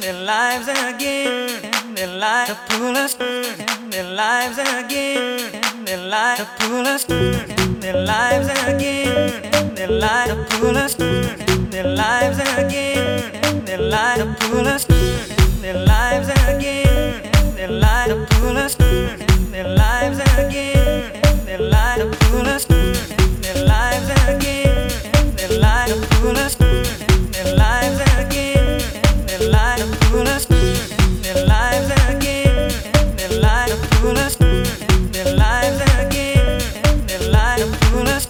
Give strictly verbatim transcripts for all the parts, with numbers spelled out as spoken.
their lives again, their lives to pull us, their lives again, their lives to pull us, their lives again, their lives to pull us, their lives again, their lives to pull us, their lives again, their lives to pull us, their lives again, their lives to pull us, their lives again, their lives to pull us, their lives again, their lives to pull us, their lives again, their lives to pull us, their lives again, their lives to pull us.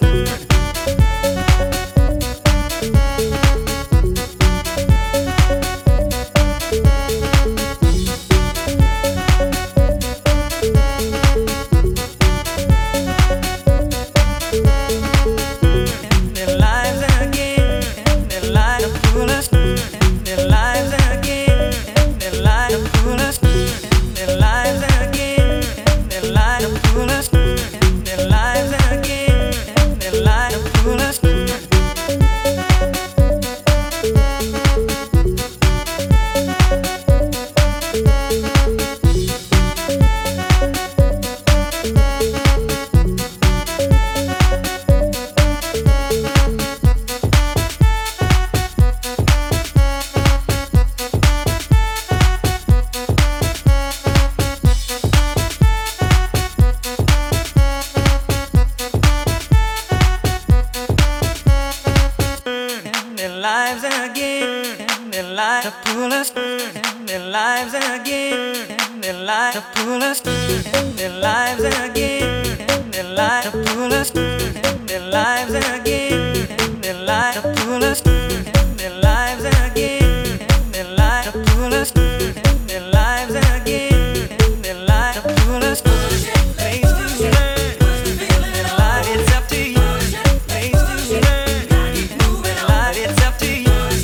Lives again, their lives to pull us, their lives again, their lives to pull us, their lives again, their lives to pull us, their lives again, their lives to pull us, their lives again, their lives to pull us, their lives again, their lives to pull us. Place to learn, their life it's up to you. Place to learn, their life it's up to you.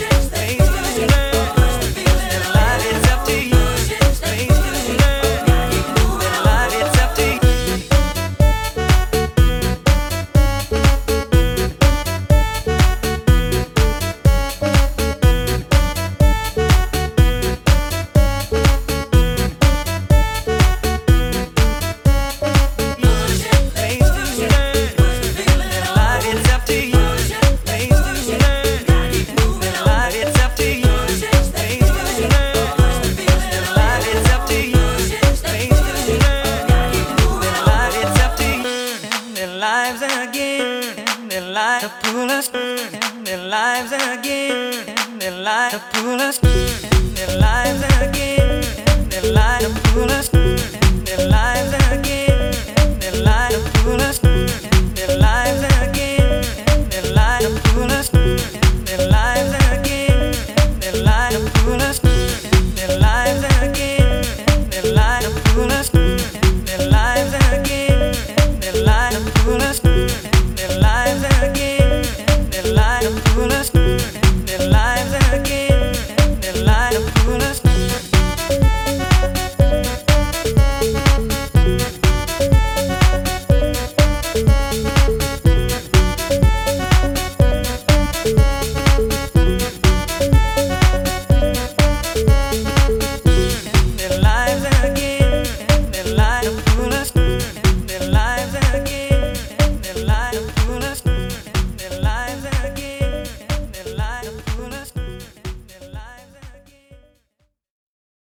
Lives again, their lives to pull us, their lives again, their lives to pull us, their lives again, their lives to pull us.